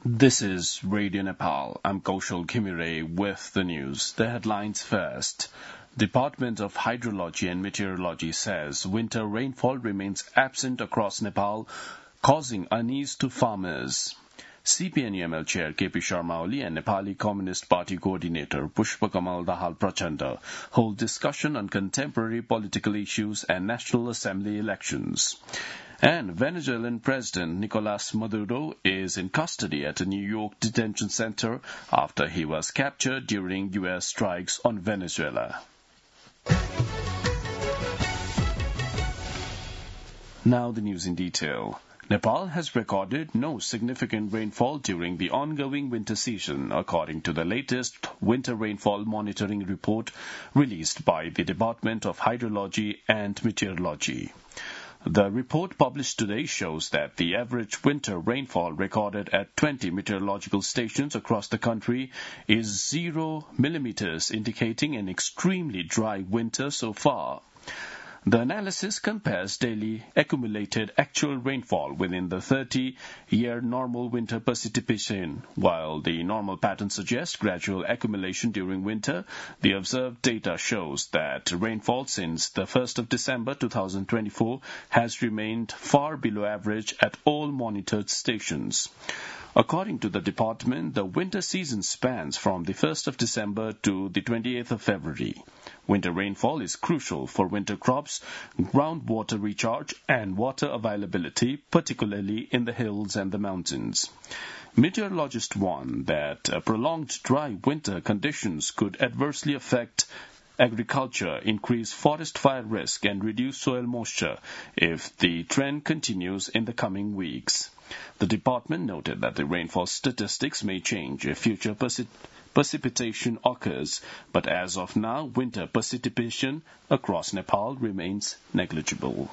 This is Radio Nepal. I'm Kaushal Khimire with the news. The headlines first. Department of Hydrology and Meteorology says winter rainfall remains absent across Nepal, causing unease to farmers. CPN-UML Chair KP Sharma Oli and Nepali Communist Party Coordinator Pushpa Kamal Dahal Prachanda hold discussion on contemporary political issues and National Assembly elections. And Venezuelan President Nicolas Maduro is in custody at a New York detention center after he was captured during U.S. strikes on Venezuela. Now the news in detail. Nepal has recorded no significant rainfall during the ongoing winter season, according to the latest winter rainfall monitoring report released by the Department of Hydrology and Meteorology. The report published today shows that the average winter rainfall recorded at 20 meteorological stations across the country is 0 millimeters, indicating an extremely dry winter so far. The analysis compares daily accumulated actual rainfall within the 30-year normal winter precipitation. While the normal pattern suggests gradual accumulation during winter, the observed data shows that rainfall since the 1st of December 2024 has remained far below average at all monitored stations. According to the department, the winter season spans from the 1st of December to the 28th of February. Winter rainfall is crucial for winter crops, groundwater recharge, and water availability, particularly in the hills and the mountains. Meteorologists warn that prolonged dry winter conditions could adversely affect agriculture, increase forest fire risk, and reduce soil moisture if the trend continues in the coming weeks. The department noted that the rainfall statistics may change if future precipitation occurs, but as of now, winter precipitation across Nepal remains negligible.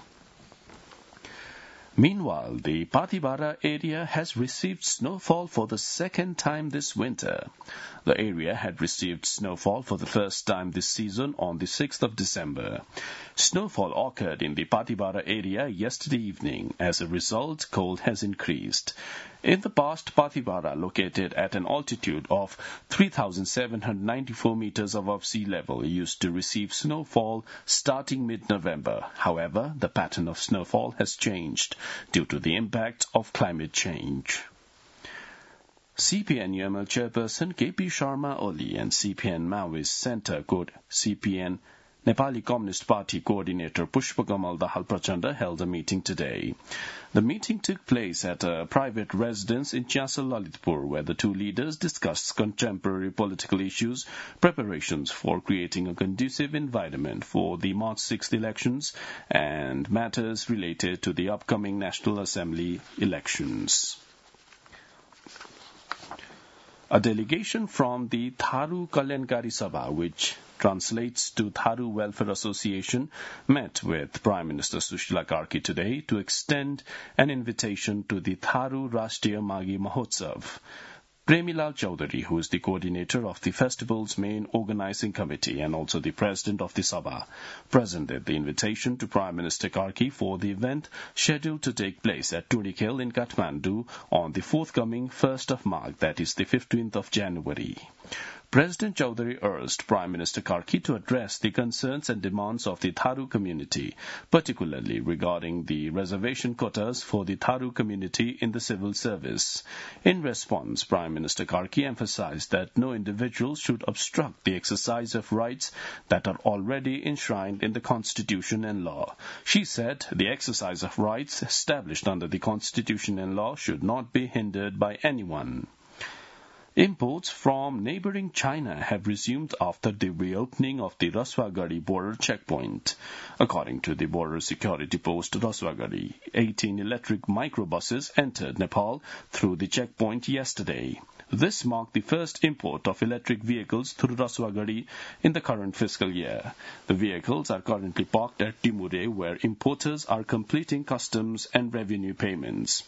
Meanwhile, the Patibara area has received snowfall for the second time this winter. The area had received snowfall for the first time this season on the 6th of December. Snowfall occurred in the Patibara area yesterday evening. As a result, cold has increased. In the past, Patibara, located at an altitude of 3,794 meters above sea level, used to receive snowfall starting mid-November. However, the pattern of snowfall has changed due to the impact of climate change. CPN-UML Chairperson KP Sharma Oli and CPN Maoist Center CPN Nepali Communist Party Coordinator Pushpa Kamal Dahal Prachanda held a meeting today. The meeting took place at a private residence in Chiasal Lalitpur, where the two leaders discussed contemporary political issues, preparations for creating a conducive environment for the March 6th elections, and matters related to the upcoming National Assembly elections. A delegation from the Tharu Kalyankari Sabha, which translates to Tharu Welfare Association, met with Prime Minister Sushila Karki today to extend an invitation to the Tharu Rashtriya Magi Mahotsav. Premilal Chaudhary, who is the coordinator of the festival's main organizing committee and also the president of the Sabha, presented the invitation to Prime Minister Karki for the event scheduled to take place at Turikel in Kathmandu on the forthcoming 1st of March, that is the 15th of January. President Chaudhary urged Prime Minister Karki to address the concerns and demands of the Tharu community, particularly regarding the reservation quotas for the Tharu community in the civil service. In response, Prime Minister Karki emphasized that no individual should obstruct the exercise of rights that are already enshrined in the Constitution and law. She said the exercise of rights established under the Constitution and law should not be hindered by anyone. Imports from neighboring China have resumed after the reopening of the Raswagari border checkpoint. According to the border security post Raswagari, 18 electric microbuses entered Nepal through the checkpoint yesterday. This marked the first import of electric vehicles through Raswagari in the current fiscal year. The vehicles are currently parked at Timure, where importers are completing customs and revenue payments.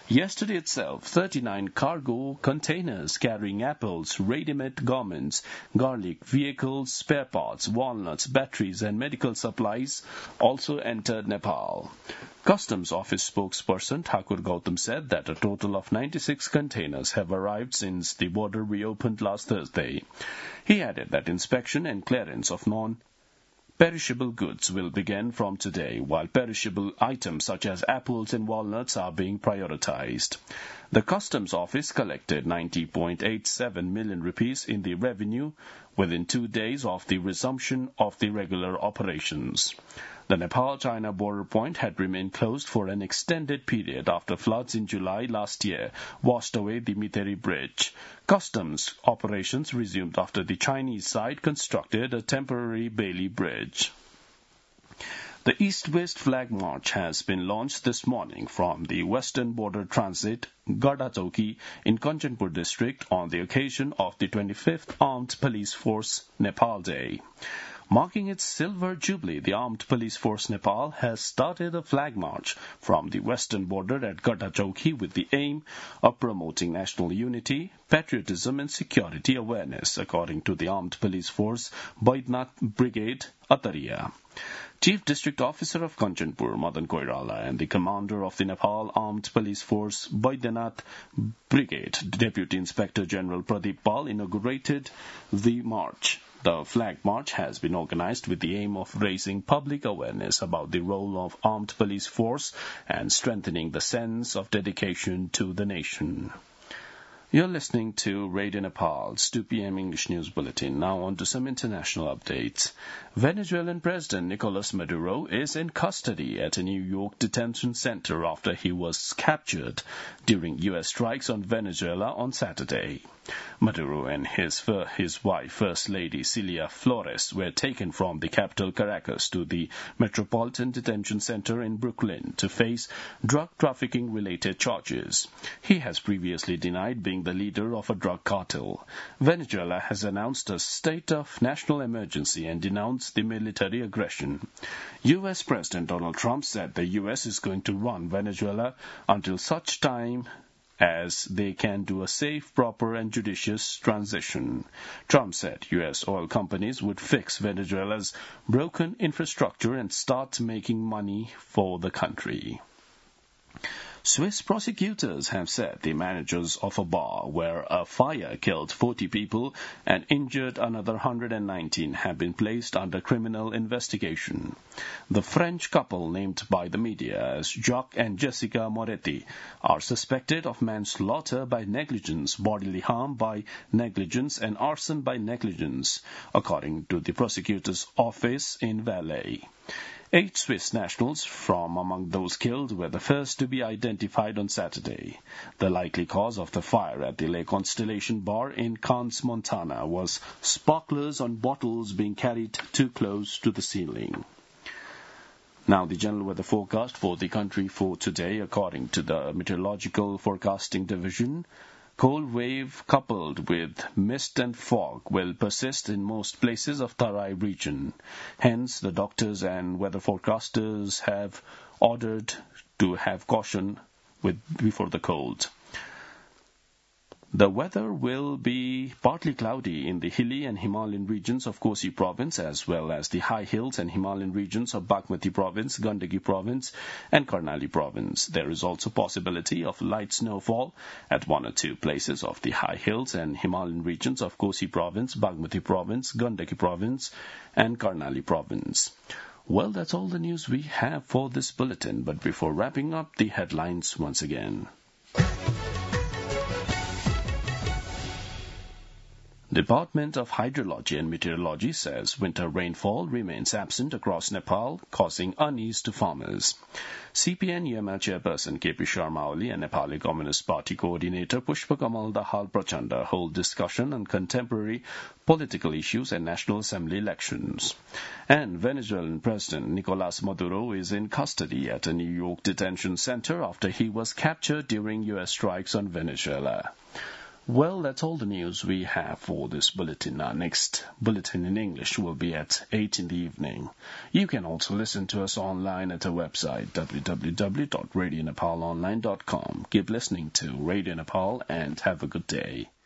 Yesterday itself, 39 cargo containers carrying apples, ready-made garments, garlic, vehicles, spare parts, walnuts, batteries and medical supplies also entered Nepal. Customs Office spokesperson Thakur Gautam said that a total of 96 containers have arrived since the border reopened last Thursday. He added that inspection and clearance of non-perishable goods will begin from today, while perishable items such as apples and walnuts are being prioritized. The Customs Office collected 90.87 million rupees in the revenue within 2 days of the resumption of the regular operations. The Nepal-China border point had remained closed for an extended period after floods in July last year washed away the Miteri Bridge. Customs operations resumed after the Chinese side constructed a temporary Bailey Bridge. The East-West Flag March has been launched this morning from the Western Border Transit, Garda Chowki, in Kanchanpur district on the occasion of the 25th Armed Police Force Nepal Day. Marking its silver jubilee, the Armed Police Force Nepal has started a flag march from the western border at Garda Chowki with the aim of promoting national unity, patriotism and security awareness, according to the Armed Police Force Baidnath Brigade, Ataria. Chief District Officer of Kanchanpur, Madan Koirala, and the Commander of the Nepal Armed Police Force Baidnath Brigade, Deputy Inspector General Pradeep Pal, inaugurated the march. The flag march has been organized with the aim of raising public awareness about the role of armed police force and strengthening the sense of dedication to the nation. You're listening to Radio Nepal's 2 p.m. English News Bulletin. Now on to some international updates. Venezuelan President Nicolas Maduro is in custody at a New York detention center after he was captured during U.S. strikes on Venezuela on Saturday. Maduro and his wife, First Lady Cilia Flores, were taken from the capital Caracas to the Metropolitan Detention Center in Brooklyn to face drug trafficking-related charges. He has previously denied being the leader of a drug cartel. Venezuela has announced a state of national emergency and denounced the military aggression. U.S. President Donald Trump said the U.S. is going to run Venezuela until such time as they can do a safe, proper and judicious transition. Trump said U.S. oil companies would fix Venezuela's broken infrastructure and start making money for the country. Swiss prosecutors have said the managers of a bar where a fire killed 40 people and injured another 119 have been placed under criminal investigation. The French couple named by the media as Jacques and Jessica Moretti are suspected of manslaughter by negligence, bodily harm by negligence and arson by negligence, according to the prosecutor's office in Valais. 8 Swiss nationals from among those killed were the first to be identified on Saturday. The likely cause of the fire at the Le Constellation Bar in Cannes, Montana was sparklers on bottles being carried too close to the ceiling. Now the general weather forecast for the country for today, according to the Meteorological Forecasting Division. Cold wave coupled with mist and fog will persist in most places of Tarai region. Hence, the doctors and weather forecasters have ordered to have caution before the cold. The weather will be partly cloudy in the hilly and Himalayan regions of Kosi province, as well as the high hills and Himalayan regions of Bagmati province, Gandaki province, and Karnali province. There is also possibility of light snowfall at 1 or 2 places of the high hills and Himalayan regions of Kosi province, Bagmati province, Gandaki province, and Karnali province. Well, that's all the news we have for this bulletin, but before wrapping up, the headlines once again. Department of Hydrology and Meteorology says winter rainfall remains absent across Nepal, causing unease to farmers. CPN UML chairperson KP Sharma Oli and Nepali Communist Party coordinator Pushpa Kamal Dahal Prachanda hold discussion on contemporary political issues and National Assembly elections. And Venezuelan President Nicolas Maduro is in custody at a New York detention center after he was captured during U.S. strikes on Venezuela. Well, that's all the news we have for this bulletin. Our next bulletin in English will be at 8 in the evening. You can also listen to us online at our website, www.radionepalonline.com. Keep listening to Radio Nepal and have a good day.